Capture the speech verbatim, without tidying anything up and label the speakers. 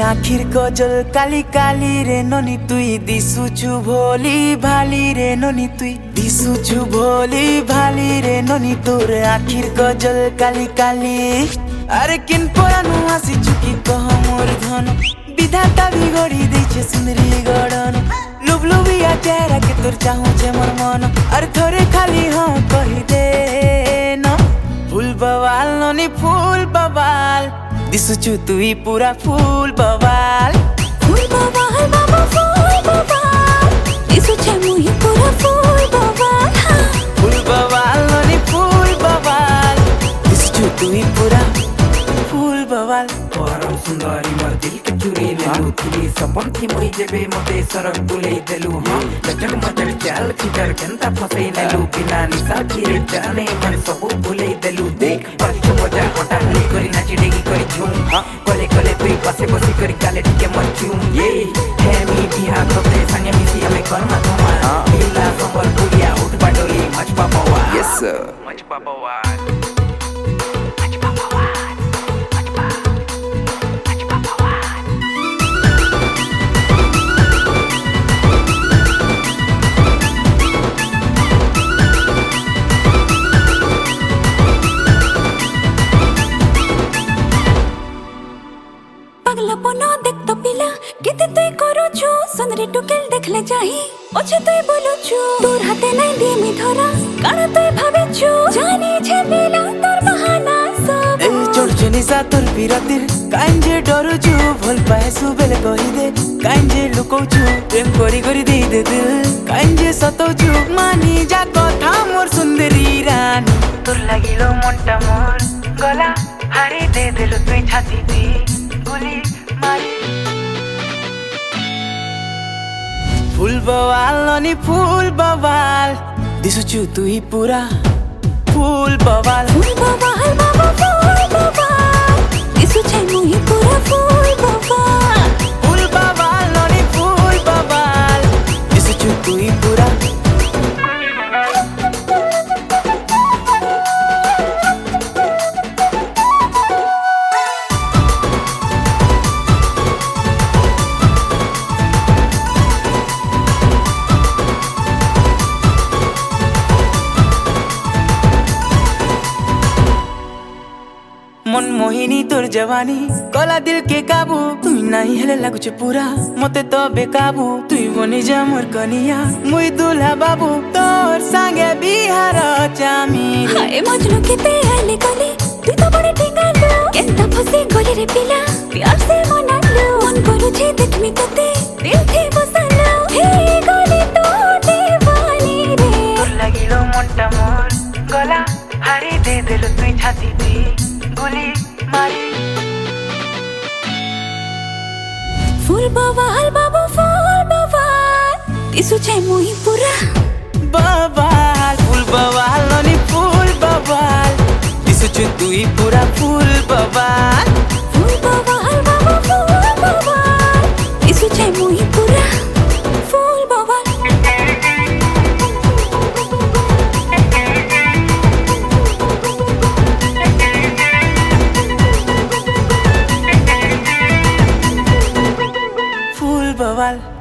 Speaker 1: आखिर गजल काली काली रे ननी तुई दिसुछु भोली भाली रे ननी तुई दिसुछु भोली भाली रे ननी तोर आखिर गजल काली काली। अरे किन परानु आसी चुकी कह मोर धन विधाता बिगड़ी दैछे सुंदरी गड़न लुबलुबिया चेहरा के तोर चाहू छे मोर मन। अरे थोड़े खाली हाँ कही दे न फूल बवाल ननी फूल बवाल दिसुछु तुई पूरा फूल बवाल।
Speaker 2: फूल बवाल बाबा फूल बवाल दिसुछे मुई पूरा फूल बवाल। हाँ।
Speaker 1: फूल बवाल ननी फूल बवाल दिसुछु तुई पूरा फूल बवाल।
Speaker 3: परम सुंदरी मोर दिल के चुरी लेलु तुली सपन की मोई जेबे मते सरक बुले देलु। हां लचक मचक चाल चिटर केंता फसै नेलु बिना निशा चिरे जाने मन सब भूले देलु। देख बच मजा हटा भूली करी नाची डेगी करी झूम हां कोले कोले तुई बसे बसी करी काले टिके मचूम ये है मी बिहा कपड़े संगे मिसी हमें कर्मा धमा नीला संबल पुरिया उठ बाडोली मच पापवा। यस सर मच पापवा
Speaker 2: पगलापन देख तो पिला केते तुई करूछु सुंदरी टुकेल देखले जाही ओछे तुई बोलुछु तोर हाथे नै दिमी धरा काना तुई भाबेछु जानी छे पिला तोर बहाना सब।
Speaker 1: ए चढ़छे निशा तोर बिरतिर कांजे डरुछु भल पाए सुबेल कहि दे कांजे लुकौछु प्रेम करी करी दे दे दिल कांजे सतौछु मानी जा कथा मोर सुंदरी रानी। तोर लागिलो मनटा मोर गला हारी दे देलो तुई छाती दी गोली मारी। फूल बवाल ननी फूल बवाल दिसुछु तुई पूरा फूल बवाल।
Speaker 2: फूल बवाल बाबा फूल बवाल दिसुछे मुई पूरा फूल बवाल।
Speaker 1: फूल बवाल ननी फूल बवाल दिसुछु तुई पूरा मन मोहिनी तोर जवानी कला दिल के काबू तुई नहीं हेले लागुछ पूरा मते तो बेकाबू तुई बनी जा मोर कनिया मुई दुल्हा बाबू तोर संगे बिहार चामी।
Speaker 2: हाय मजनू केते आले गले तुई तो बड़े टिंगालो केंता फसे गले रे पिला प्यार से मनालो मन करूछे देखमी तते दिल थी बसालो हे गले तो दीवानी रे।
Speaker 1: तोर लागिलो मनटा मोर गला हारी दे देलो तुई छाती दी गोली मारी।
Speaker 2: फूल बवाल बाबू फूल बवाल दिसुछे मुई पूरा
Speaker 1: बवाल। फूल बवाल ननी फूल बवाल दिसुछु तुई पूरा फूल बवाल।
Speaker 2: फूल बवाल बाबू फूल बवाल दिसुछे मुई पूरा फूल बवाल।
Speaker 1: फूल बवाल।